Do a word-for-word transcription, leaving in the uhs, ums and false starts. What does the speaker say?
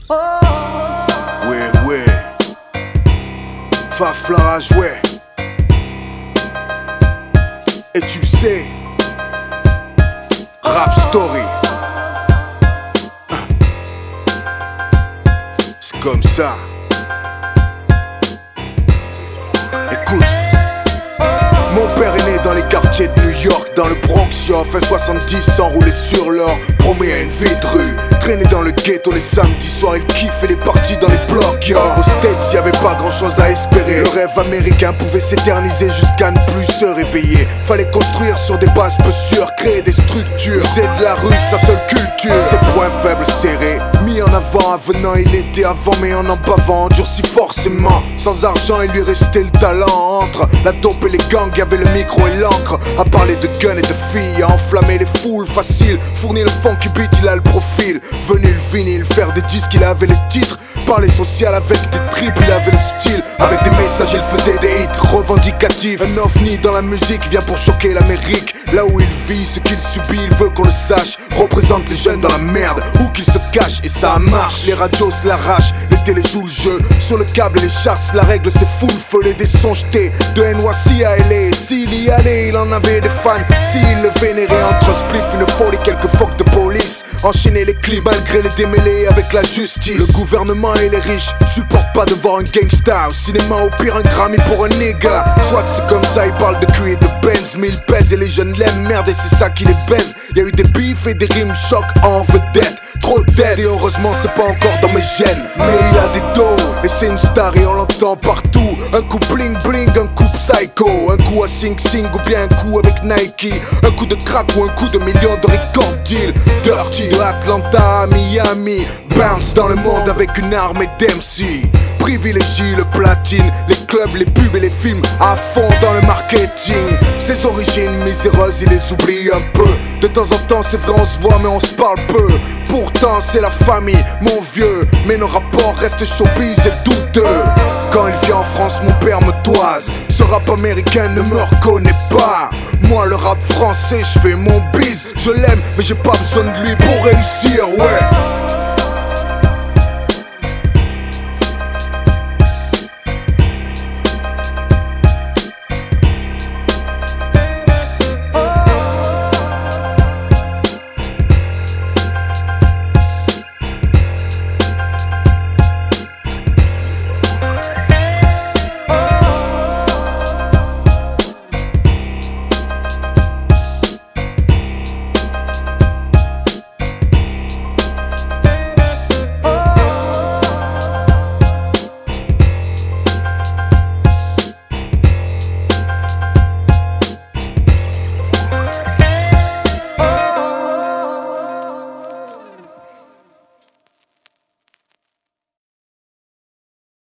Ouais, ouais. Fafla a joué. Et tu sais, Rap Story. C'est comme ça. Écoute. Mon père est né dans les quartiers de New York, dans le Bronx, en fin soixante-dix, s'enrouler sur l'or, promis à une vie de rue. Traîner dans le ghetto les samedis soirs, il kiffait les parties dans les blocs, yo. Aux States, y'avait pas grand chose à espérer. Le rêve américain pouvait s'éterniser jusqu'à ne plus se réveiller. Fallait construire sur des bases peu sûres, créer des structures. C'est de la rue, sa seule culture. Ses points faibles serrés, mis en avant, avenant, il était avant, mais en en bavant, endurci forcément. Sans argent, il lui restait le talent. Entre la dope et les gangs, y'avait le micro et l'encre. À parler de guns et de filles, à enflammer les foules, facile. Fournir le funky beat, il a le profil. Venez le vinyle, faire des disques, il avait les titres. Parler social avec des tripes, il avait le style. Avec des messages, il faisait des hits revendicatifs. Un ovni dans la musique vient pour choquer l'Amérique. Là où il vit, ce qu'il subit, il veut qu'on le sache. Représente les jeunes dans la merde, où qu'ils se cachent. Et ça marche, les radios se l'arrachent. Les télés jouent le jeu, sur le câble et les charts. La règle c'est full feu, les dés sont jetés. De N Y C à L A, s'il y allait, il en avait des fans. S'il le vénérait entre un spliff, une folie, quelques phoques de police. Enchaîner les clips malgré les démêlés avec la justice. Le gouvernement et les riches supportent pas de voir un gangsta au cinéma, au pire un Grammy pour un nigga. Soit que c'est comme ça, ils parlent de cul et de Benz, mais ils pèsent et les jeunes l'aiment, merde et c'est ça qui les baise. Y'a eu des bifs et des rimes chocs en vedette. Trop dead et heureusement c'est pas encore dans mes gènes. Mais il a des dos et c'est une star et on l'entend partout. Un coup bling bling, un coup psycho. Un coup à Sing Sing ou bien un coup avec Nike. Un coup de crack ou un coup de million de record deal. Dirty de Atlanta à Miami. Bounce dans le monde avec une armée d'M C. Privilégie le platine, les clubs, les pubs et les films à fond dans le marketing. Ses origines miséreuses, il les oublie un peu. De temps en temps c'est vrai on se voit mais on se parle peu. Pourtant c'est la famille, mon vieux. Mais nos rapports restent showbiz et douteux. Quand il vient en France mon père me toise. Ce rap américain ne me reconnaît pas. Moi le rap français je fais mon biz. Je l'aime mais j'ai pas besoin de lui pour réussir, ouais.